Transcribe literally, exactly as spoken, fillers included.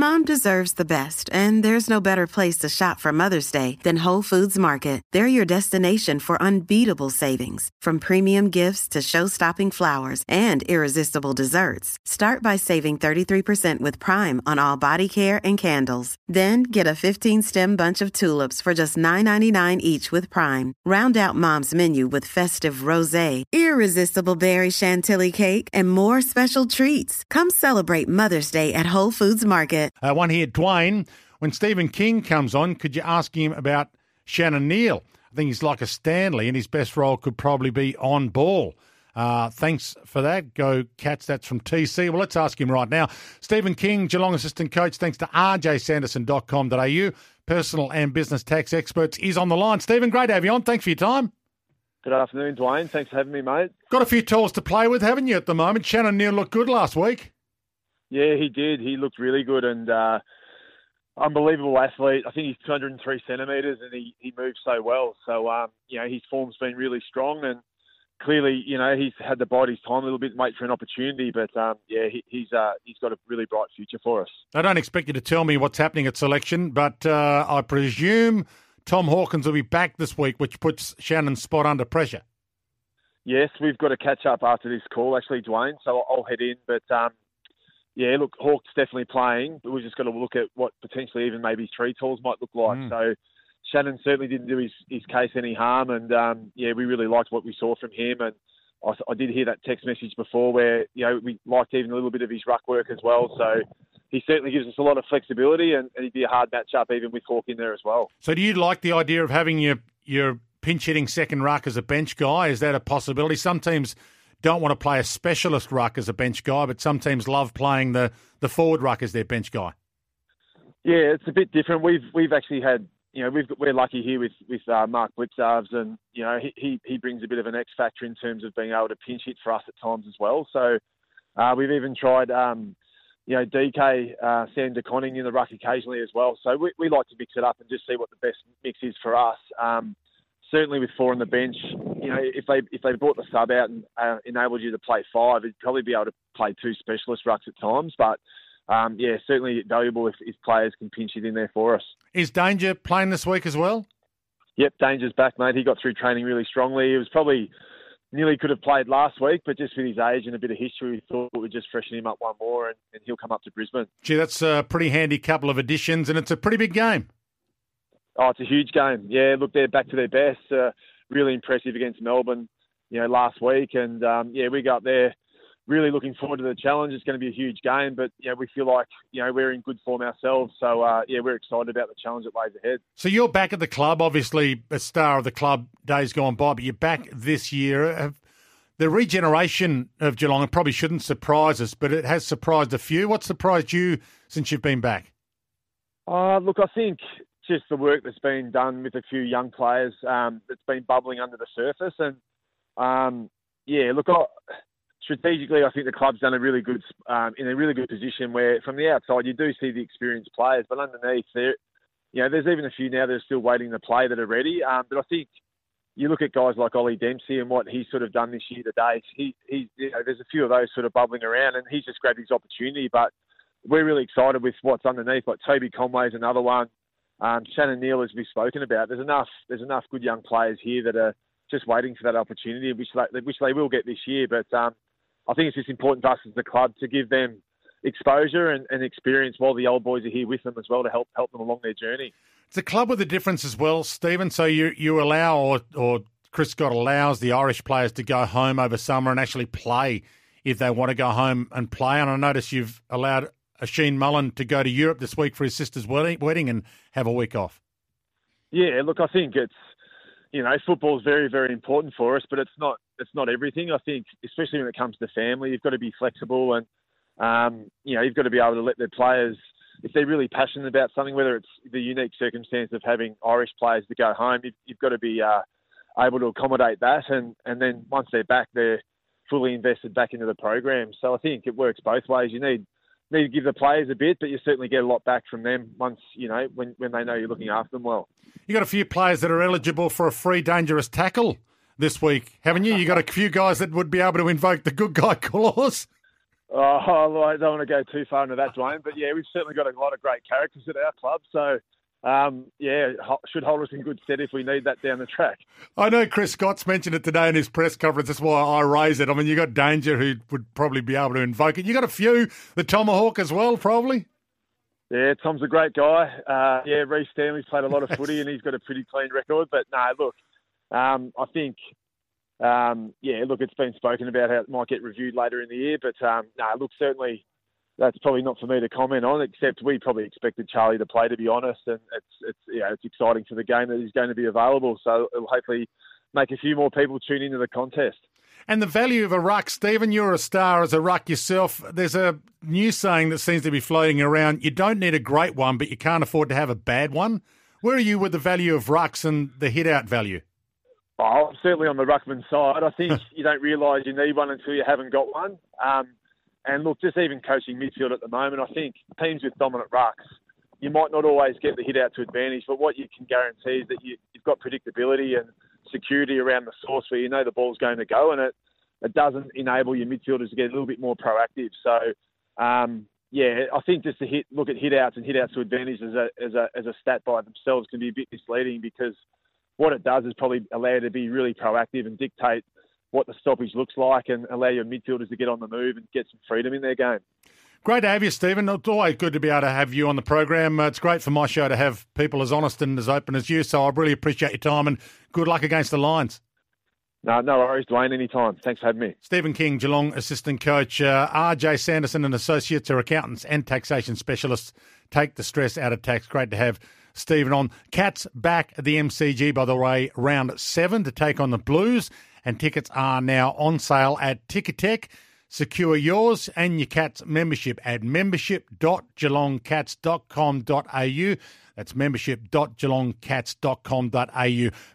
Mom deserves the best, and there's no better place to shop for Mother's Day than Whole Foods Market. They're your destination for unbeatable savings, from premium gifts to show-stopping flowers and irresistible desserts. Start by saving thirty-three percent with Prime on all body care and candles. Then get a fifteen-stem bunch of tulips for just nine ninety-nine each with Prime. Round out Mom's menu with festive rosé, irresistible berry chantilly cake, and more special treats. Come celebrate Mother's Day at Whole Foods Market. Uh, one here, Dwayne. When Stephen King comes on, could you ask him about Shannon Neal? I think he's like a Stanley, and his best role could probably be on ball. Uh, thanks for that. Go Cats. That's from T C. Well, let's ask him right now. Stephen King, Geelong assistant coach, thanks to r j sanderson dot com dot a u, personal and business tax experts, is on the line. Stephen, great to have you on. Thanks for your time. Good afternoon, Dwayne. Thanks for having me, mate. Got a few tools to play with, haven't you, at the moment? Shannon Neal looked good last week. Yeah, he did. He looked really good and uh, unbelievable athlete. I think he's two hundred three centimetres and he, he moves so well. So, um, you know, his form's been really strong and clearly, you know, he's had to bide his time a little bit and wait for an opportunity. But, um, yeah, he, he's uh, he's got a really bright future for us. I don't expect you to tell me what's happening at selection, but uh, I presume Tom Hawkins will be back this week, which puts Shannon's spot under pressure. Yes, we've got to catch up after this call, actually, Dwayne. So I'll head in. But, um, yeah, look, Hawk's definitely playing, but we've just got to look at what potentially even maybe three tools might look like. Mm. So Shannon certainly didn't do his, his case any harm. And, um, yeah, we really liked what we saw from him. And I, I did hear that text message before where, you know, we liked even a little bit of his ruck work as well. So he certainly gives us a lot of flexibility and, and he'd be a hard matchup even with Hawk in there as well. So do you like the idea of having your, your pinch-hitting second ruck as a bench guy? Is that a possibility? Some teams don't want to play a specialist ruck as a bench guy, but some teams love playing the, the forward ruck as their bench guy. Yeah, it's a bit different. We've we've actually had, you know, we've we're lucky here with with uh, Mark Blipsarves, and you know he, he he brings a bit of an X factor in terms of being able to pinch hit for us at times as well. So uh, we've even tried, um, you know, D K uh, Sam DeConning in the ruck occasionally as well. So we we like to mix it up and just see what the best mix is for us. Um, Certainly with four on the bench, you know, if they if they brought the sub out and uh, enabled you to play five, it'd probably be able to play two specialist rucks at times. But, um, yeah, certainly valuable if, if players can pinch it in there for us. Is Danger playing this week as well? Yep, Danger's back, mate. He got through training really strongly. He was probably nearly could have played last week, but just with his age and a bit of history, we thought we'd just freshen him up one more and, and he'll come up to Brisbane. Gee, that's a pretty handy couple of additions, and it's a pretty big game. Oh, it's a huge game. Yeah, look, they're back to their best. Uh, really impressive against Melbourne, you know, last week. And, um, yeah, we got there really looking forward to the challenge. It's going to be a huge game, but, you know, we feel like, you know, we're in good form ourselves. So, uh, yeah, we're excited about the challenge that lays ahead. So you're back at the club, obviously a star of the club days gone by, but you're back this year. Have, the regeneration of Geelong, it probably shouldn't surprise us, but it has surprised a few. What surprised you since you've been back? Uh, look, I think just the work that's been done with a few young players um, that's been bubbling under the surface. And, um, yeah, look, I, strategically, I think the club's done a really good, um, in a really good position where from the outside you do see the experienced players, but underneath there, you know, there's even a few now that are still waiting to play that are ready. Um, but I think you look at guys like Ollie Dempsey and what he's sort of done this year to date. He, he, you know, there's a few of those sort of bubbling around, and he's just grabbed his opportunity. But we're really excited with what's underneath. Like Toby Conway's another one. Um, Shannon Neal, as we've spoken about, there's enough there's enough good young players here that are just waiting for that opportunity, which they, which they will get this year. But um, I think it's just important for us as the club to give them exposure and, and experience while the old boys are here with them as well to help help them along their journey. It's a club with a difference as well, Stephen. So you you allow, or, or Chris Scott allows the Irish players to go home over summer and actually play if they want to go home and play. And I notice you've allowed Sheen Mullen to go to Europe this week for his sister's wedding and have a week off. Yeah, look, I think it's, you know, football is very, very important for us, but it's not it's not everything. I think, especially when it comes to family, you've got to be flexible and, um, you know, you've got to be able to let the players, if they're really passionate about something, whether it's the unique circumstance of having Irish players to go home, you've, you've got to be uh, able to accommodate that. And, and then once they're back, they're fully invested back into the program. So I think it works both ways. You need need to give the players a bit, but you certainly get a lot back from them once, you know, when, when they know you're looking after them well. You got a few players that are eligible for a free dangerous tackle this week, haven't you? You got a few guys that would be able to invoke the good guy clause. Oh, well, I don't want to go too far into that, Dwayne, but yeah, we've certainly got a lot of great characters at our club, so um, yeah, should hold us in good stead if we need that down the track. I know Chris Scott's mentioned it today in his press conference. That's why I raise it. I mean, you got Danger who would probably be able to invoke it. You got a few, the Tomahawk as well, probably. Yeah, Tom's a great guy. Uh, yeah, Reece Stanley's played a lot of footy and he's got a pretty clean record. But no, look, um, I think, um, yeah, look, it's been spoken about how it might get reviewed later in the year. But um, no, look, certainly that's probably not for me to comment on, except we probably expected Charlie to play, to be honest. And it's, it's, you know, it's exciting for the game that he's going to be available. So it'll hopefully make a few more people tune into the contest. And the value of a ruck, Stephen, you're a star as a ruck yourself. There's a new saying that seems to be floating around. You don't need a great one, but you can't afford to have a bad one. Where are you with the value of rucks and the hit-out value? Oh, certainly on the ruckman side. I think you don't realise you need one until you haven't got one. Um, and look, just even coaching midfield at the moment, I think teams with dominant rucks, you might not always get the hit-out to advantage, but what you can guarantee is that you, you've got predictability and security around the source where you know the ball's going to go, and it, it doesn't enable your midfielders to get a little bit more proactive. So, um, yeah, I think just to hit, look at hit-outs and hit-outs to advantage as a, as, a, as a stat by themselves can be a bit misleading, because what it does is probably allow you to be really proactive and dictate what the stoppage looks like and allow your midfielders to get on the move and get some freedom in their game. Great to have you, Stephen. It's always good to be able to have you on the program. Uh, it's great for my show to have people as honest and as open as you, so I really appreciate your time and good luck against the Lions. No, no worries, Dwayne, anytime. Thanks for having me. Stephen King, Geelong assistant coach. Uh, R J Sanderson and Associates are accountants and taxation specialists. Take the stress out of tax. Great to have Stephen on. Cats back at the M C G, by the way, round seven to take on the Blues, and tickets are now on sale at Ticketek. Secure yours and your Cats membership at membership dot geelong cats dot com dot a u. That's membership dot geelong cats dot com dot a u.